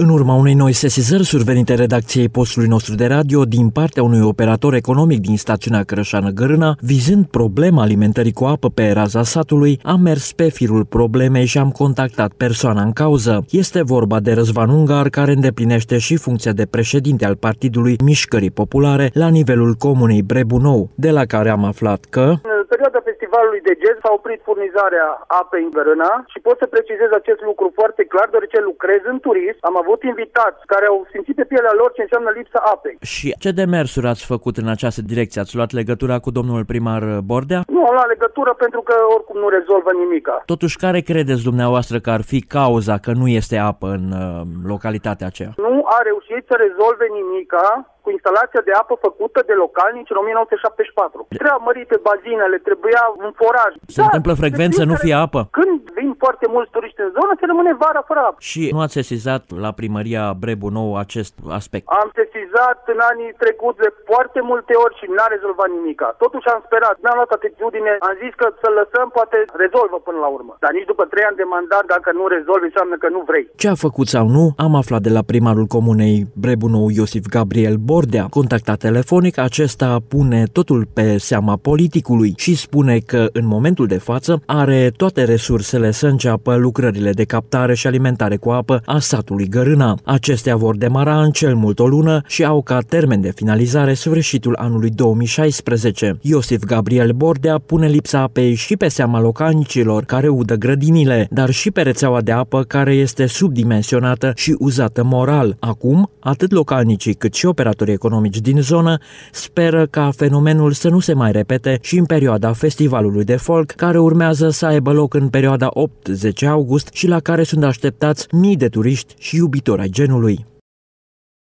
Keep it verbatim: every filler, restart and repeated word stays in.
În urma unei noi sesizări survenite redacției postului nostru de radio din partea unui operator economic din stațiunea Cărășană-Gărâna, vizând problema alimentării cu apă pe raza satului, am mers pe firul problemei și am contactat persoana în cauză. Este vorba de Răzvan Ungar, care îndeplinește și funcția de președinte al Partidului Mișcării Populare la nivelul comunei Brebu Nou, de la care am aflat că... În perioada festivalului de jazz s-a oprit furnizarea apei în Gărâna și pot să precizez acest lucru foarte clar, deoarece lucrez în turism. Am avut invitați care au simțit pe pielea lor ce înseamnă lipsa apei. Și ce demersuri ați făcut în această direcție? Ați luat legătura cu domnul primar Bordea? Nu am luat legătură pentru că oricum nu rezolvă nimica. Totuși, care credeți dumneavoastră că ar fi cauza că nu este apă în uh, localitatea aceea? Nu a reușit să rezolve nimica cu instalația de apă făcută de localnici în o mie nouă sute șaptezeci și patru. Trebuia mărite bazinele, trebuia un foraj. Se da, întâmplă frecvent să nu fie apă? Când vin foarte mulți turiști în zonă, se rămâne vara fără apă. Și nu ați sesizat la primăria Brebu Nou acest aspect? Am sesizat în anii trecuți de foarte multe ori și n-a rezolvat nimica. Totuși am sperat, n-am luat atitudine, am zis că să lăsăm, poate rezolvă până la urmă. Dar nici după trei ani de mandat, dacă nu rezolvi, înseamnă că nu vrei. Ce a făcut sau nu, am aflat de la primarul comunei Brebu Nou, Iosif Gabriel Bordea. Contactat telefonic, acesta pune totul pe seama politicului și spune că în momentul de față are toate resursele să înceapă lucrările de captare și alimentare cu apă a satului Gărâna. Acestea vor demara în cel mult o lună și au ca termen de finalizare sfârșitul anului două mii șaisprezece. Iosif Gabriel Bordea pune lipsa apei și pe seama localnicilor care udă grădinile, dar și pe rețeaua de apă care este subdimensionată și uzată moral. Acum, atât localnicii cât și operatorii economici din zonă speră ca fenomenul să nu se mai repete și în perioada festivalului de folk, care urmează să aibă loc în perioada opt zece august și la care sunt așteptați mii de turiști și iubitori ai genului.